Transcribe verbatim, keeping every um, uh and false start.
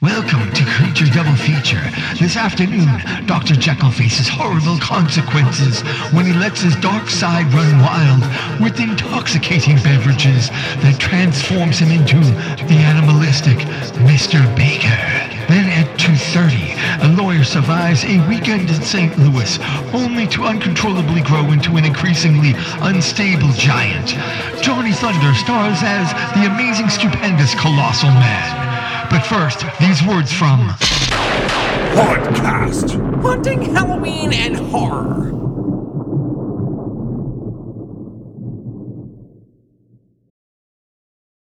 Welcome to Creature Double Feature. This afternoon, Doctor Jekyll faces horrible consequences when he lets his dark side run wild with intoxicating beverages that transforms him into the animalistic Mister Baker. Then at two thirty, a lawyer survives a weekend in Saint Louis, only to uncontrollably grow into an increasingly unstable giant. Johnny Thunder stars as the amazing, stupendous, colossal man. But first, these words from Podcast. Haunting Halloween and Horror.